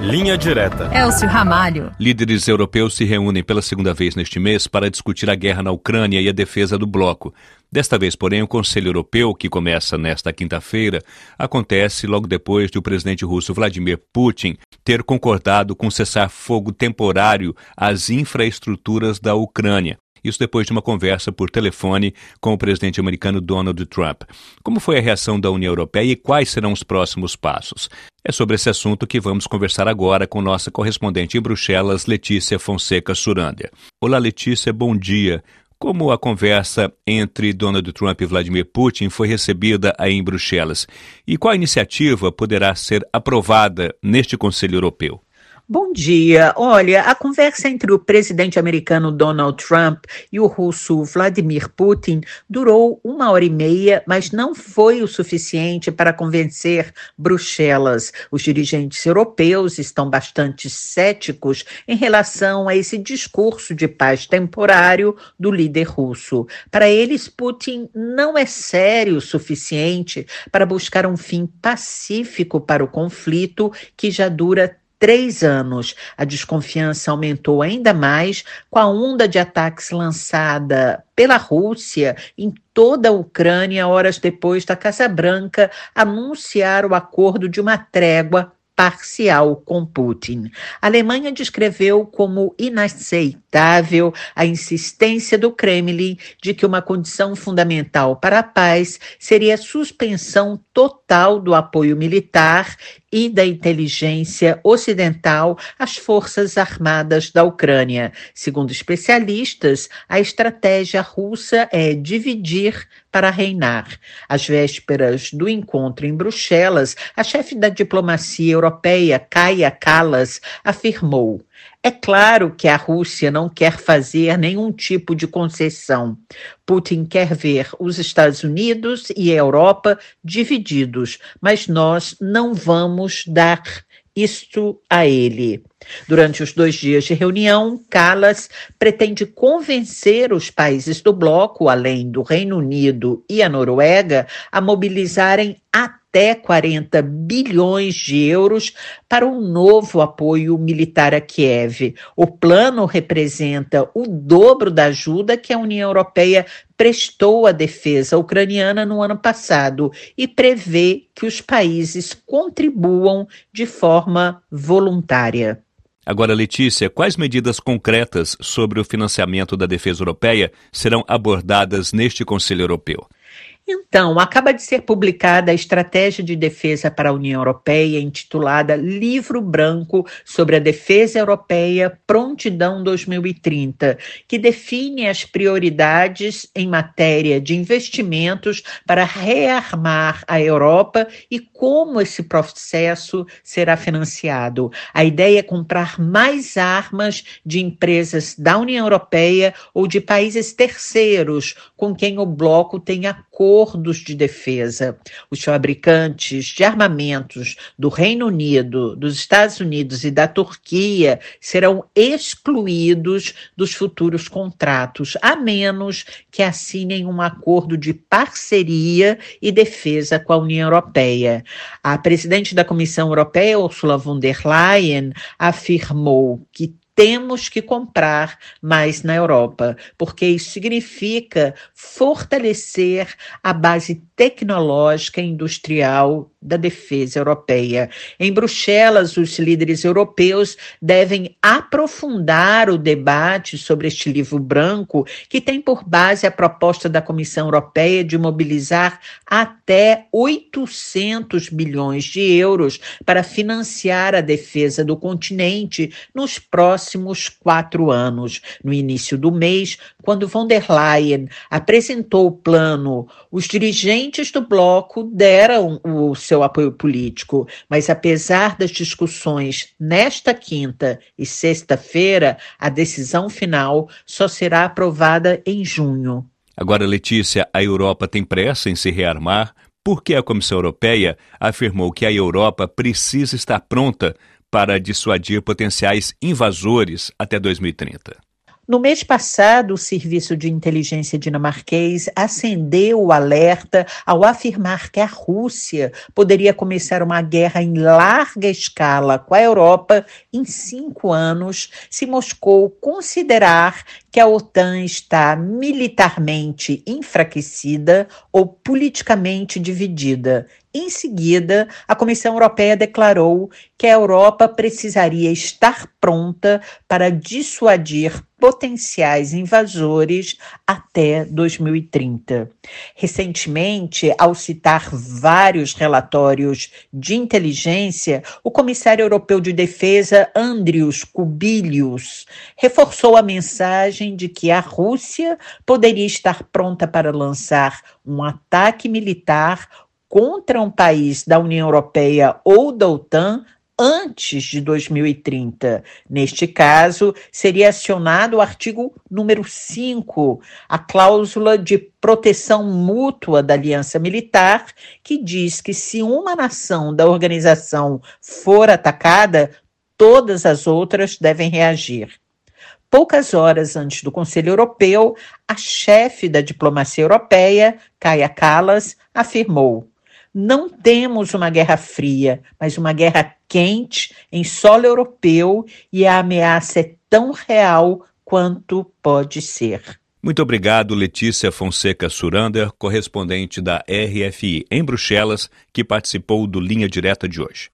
Linha Direta. Elcio Ramalho. Líderes europeus se reúnem pela segunda vez neste mês para discutir a guerra na Ucrânia e a defesa do bloco. Desta vez, porém, o Conselho Europeu, que começa nesta quinta-feira, acontece logo depois de o presidente russo Vladimir Putin ter concordado com cessar-fogo temporário às infraestruturas da Ucrânia. Isso depois de uma conversa por telefone com o presidente americano Donald Trump. Como foi a reação da União Europeia e quais serão os próximos passos? É sobre esse assunto que vamos conversar agora com nossa correspondente em Bruxelas, Letícia Fonseca Suranda. Olá, Letícia, bom dia. Como a conversa entre Donald Trump e Vladimir Putin foi recebida aí em Bruxelas? E qual iniciativa poderá ser aprovada neste Conselho Europeu? Bom dia. Olha, a conversa entre o presidente americano Donald Trump e o russo Vladimir Putin durou 1h30, mas não foi o suficiente para convencer Bruxelas. Os dirigentes europeus estão bastante céticos em relação a esse discurso de paz temporário do líder russo. Para eles, Putin não é sério o suficiente para buscar um fim pacífico para o conflito que já dura 3 anos. A desconfiança aumentou ainda mais com a onda de ataques lançada pela Rússia em toda a Ucrânia, horas depois da Casa Branca anunciar o acordo de uma trégua parcial com Putin. A Alemanha descreveu como inaceitável a insistência do Kremlin de que uma condição fundamental para a paz seria a suspensão total do apoio militar e da inteligência ocidental às forças armadas da Ucrânia. Segundo especialistas, a estratégia russa é dividir para reinar. Às vésperas do encontro em Bruxelas, a chefe da diplomacia europeia, Kaja Kallas, afirmou: "É claro que a Rússia não quer fazer nenhum tipo de concessão. Putin quer ver os Estados Unidos e a Europa divididos, mas nós não vamos dar isto a ele." Durante os 2 dias de reunião, Kallas pretende convencer os países do bloco, além do Reino Unido e a Noruega, a mobilizarem até 40 bilhões de euros para um novo apoio militar a Kiev. O plano representa o dobro da ajuda que a União Europeia prestou à defesa ucraniana no ano passado e prevê que os países contribuam de forma voluntária. Agora, Letícia, quais medidas concretas sobre o financiamento da defesa europeia serão abordadas neste Conselho Europeu? Então, acaba de ser publicada a Estratégia de Defesa para a União Europeia, intitulada Livro Branco sobre a Defesa Europeia Prontidão 2030, que define as prioridades em matéria de investimentos para rearmar a Europa e como esse processo será financiado. A ideia é comprar mais armas de empresas da União Europeia ou de países terceiros com quem o bloco tem acordos de defesa. Os fabricantes de armamentos do Reino Unido, dos Estados Unidos e da Turquia serão excluídos dos futuros contratos, a menos que assinem um acordo de parceria e defesa com a União Europeia. A presidente da Comissão Europeia, Ursula von der Leyen, afirmou que temos que comprar mais na Europa, porque isso significa fortalecer a base tecnológica e industrial da defesa europeia. Em Bruxelas, os líderes europeus devem aprofundar o debate sobre este livro branco, que tem por base a proposta da Comissão Europeia de mobilizar até 800 bilhões de euros para financiar a defesa do continente nos próximos 4 anos. No início do mês, quando von der Leyen apresentou o plano, os dirigentes do bloco deram o seu apoio político, mas apesar das discussões nesta quinta e sexta-feira, a decisão final só será aprovada em junho. Agora, Letícia, a Europa tem pressa em se rearmar porque a Comissão Europeia afirmou que a Europa precisa estar pronta para dissuadir potenciais invasores até 2030. No mês passado, o Serviço de Inteligência dinamarquês acendeu o alerta ao afirmar que a Rússia poderia começar uma guerra em larga escala com a Europa em 5 anos, se Moscou considerar que a OTAN está militarmente enfraquecida ou politicamente dividida. Em seguida, a Comissão Europeia declarou que a Europa precisaria estar pronta para dissuadir potenciais invasores até 2030. Recentemente, ao citar vários relatórios de inteligência, o comissário europeu de defesa, Andrius Kubilius, reforçou a mensagem de que a Rússia poderia estar pronta para lançar um ataque militar contra um país da União Europeia ou da OTAN antes de 2030. Neste caso, seria acionado o artigo número 5, a cláusula de proteção mútua da aliança militar, que diz que se uma nação da organização for atacada, todas as outras devem reagir. Poucas horas antes do Conselho Europeu, a chefe da diplomacia europeia, Kaja Kallas, afirmou: não temos uma guerra fria, mas uma guerra quente em solo europeu e a ameaça é tão real quanto pode ser. Muito obrigado, Letícia Fonseca Surander, correspondente da RFI em Bruxelas, que participou do Linha Direta de hoje.